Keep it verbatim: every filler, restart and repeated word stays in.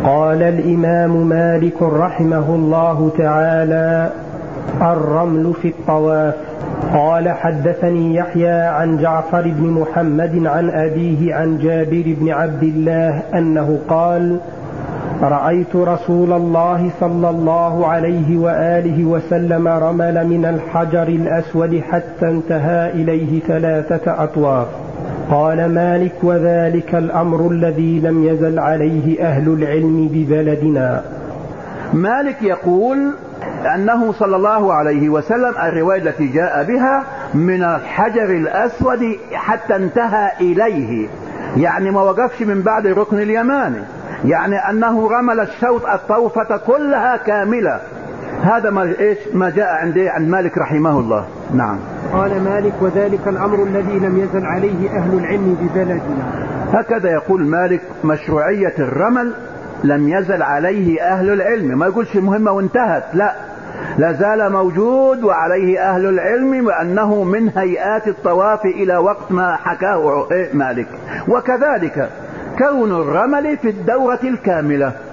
قال الإمام مالك رحمه الله تعالى: الرمل في الطواف. قال: حدثني يحيى عن جعفر بن محمد عن أبيه عن جابر بن عبد الله أنه قال: رأيت رسول الله صلى الله عليه وآله وسلم رمل من الحجر الأسود حتى انتهى إليه ثلاثة أطواف. قال مالك: وذلك الأمر الذي لم يزل عليه أهل العلم ببلدنا. مالك يقول أنه صلى الله عليه وسلم الرواية التي جاء بها من الحجر الأسود حتى انتهى إليه، يعني ما وقفش من بعد الركن اليماني، يعني أنه رمل الشوط الطوفة كلها كاملة. هذا ما, إيش ما جاء عند عند مالك رحمه الله. نعم. قال مالك: وذلك الأمر الذي لم يزل عليه أهل العلم ببلدنا. هكذا يقول مالك: مشروعية الرمل لم يزل عليه أهل العلم، ما يقولش مهمة وانتهت، لا، لا زال موجود وعليه أهل العلم، وأنه من هيئات الطواف إلى وقت ما حكاه مالك. وكذلك كون الرمل في الدورة الكاملة،